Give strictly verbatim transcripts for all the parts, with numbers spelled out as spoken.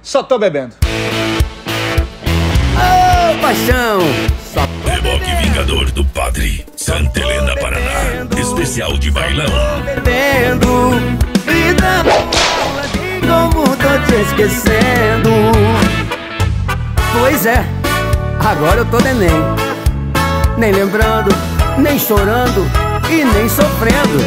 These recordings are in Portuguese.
só tô bebendo. Ô, oh, paixão! Só tô Reboque Vingador do Padre, Santa Helena, Paraná. Especial de bailão. Bebendo e dando aula de como tô te esquecendo. Pois é, agora eu tô neném, nem lembrando, nem chorando e nem sofrendo.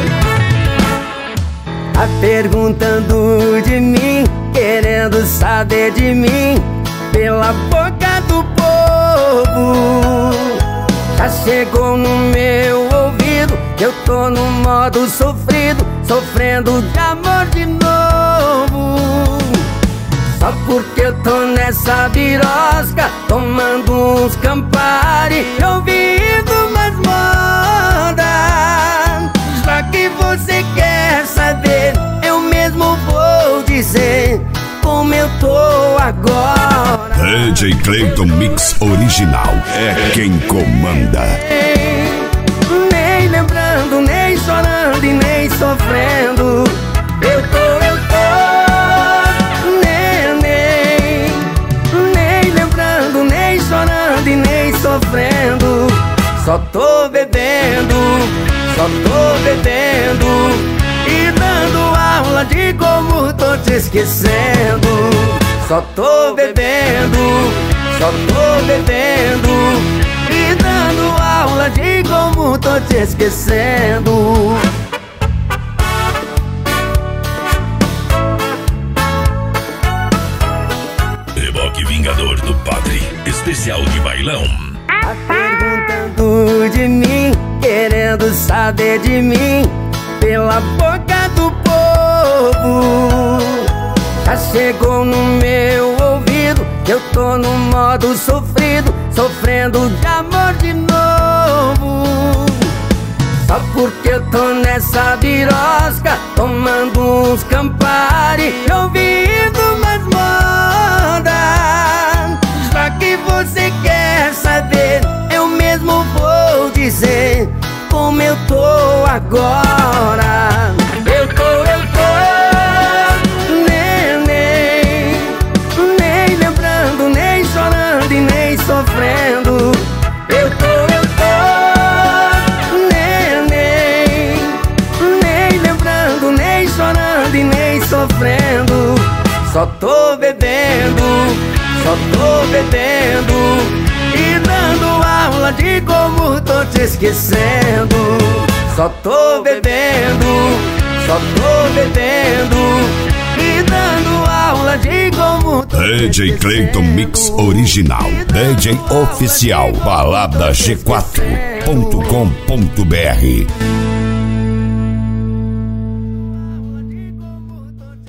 Tá perguntando de mim, querendo saber de mim pela boca do povo. Já chegou no meu ouvido que eu tô no modo sofrido, sofrendo de amor de novo. Só porque eu tô nessa birosca, tomando uns Campari e ouvindo mais moda. Já que você quer saber, eu mesmo vou dizer como eu tô agora. D J Clayton Mix Original é quem comanda. Nem lembrando, nem chorando e nem sofrendo. Eu tô, eu tô neném, nem lembrando, nem chorando e nem sofrendo. Só tô bebendo, só tô bebendo e dando aula de como tô te esquecendo. Só tô bebendo, só tô bebendo e dando aula de como tô te esquecendo. Reboque Vingador do Padre, especial de bailão. Tá perguntando de mim, querendo saber de mim pela boca do povo. Já chegou no meu ouvido que eu tô no modo sofrido, sofrendo de amor de novo. Só porque eu tô nessa birosca, tomando uns Campari e ouvindo mais moda. Já que você quer saber, eu mesmo vou dizer como eu tô agora. Eu tô, eu tô neném, nem lembrando, nem chorando e nem sofrendo. Eu tô, eu tô neném, nem lembrando, nem chorando e nem sofrendo. Só tô bebendo, só tô bebendo e dando aula de como tô te esquecendo. Só tô bebendo, só tô bebendo e dando aula de como tô D J Clayton Mix Original, D J Oficial, balada g quatro ponto com ponto br.